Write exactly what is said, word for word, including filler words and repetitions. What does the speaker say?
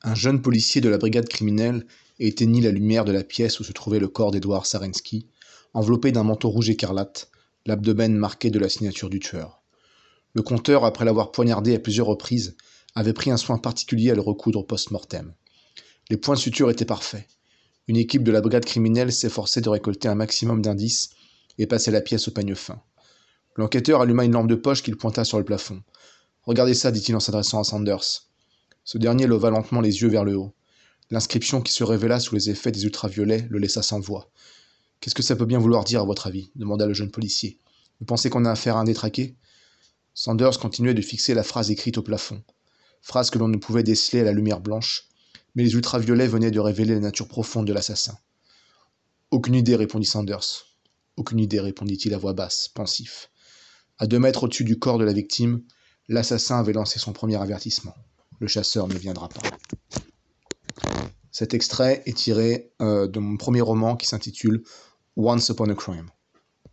Un jeune policier de la brigade criminelle éteignit la lumière de la pièce où se trouvait le corps d'Edouard Sarensky, enveloppé d'un manteau rouge écarlate, l'abdomen marqué de la signature du tueur. Le compteur, après l'avoir poignardé à plusieurs reprises, avait pris un soin particulier à le recoudre post-mortem. Les points de suture étaient parfaits. Une équipe de la brigade criminelle s'efforçait de récolter un maximum d'indices et passait la pièce au peigne fin. L'enquêteur alluma une lampe de poche qu'il pointa sur le plafond. « Regardez ça, dit-il en s'adressant à Sanders. » Ce dernier leva lentement les yeux vers le haut. L'inscription qui se révéla sous les effets des ultraviolets le laissa sans voix. « Qu'est-ce que ça peut bien vouloir dire, à votre avis ?» demanda le jeune policier. « Vous pensez qu'on a affaire à un détraqué ?» Sanders continuait de fixer la phrase écrite au plafond. Phrase que l'on ne pouvait déceler à la lumière blanche, mais les ultraviolets venaient de révéler la nature profonde de l'assassin. « Aucune idée, répondit Sanders. « Aucune idée, répondit-il à voix basse, pensif. À deux mètres au-dessus du corps de la victime, l'assassin avait lancé son premier avertissement. Le chasseur ne viendra pas. » Cet extrait est tiré euh, de mon premier roman qui s'intitule Once Upon a Crime.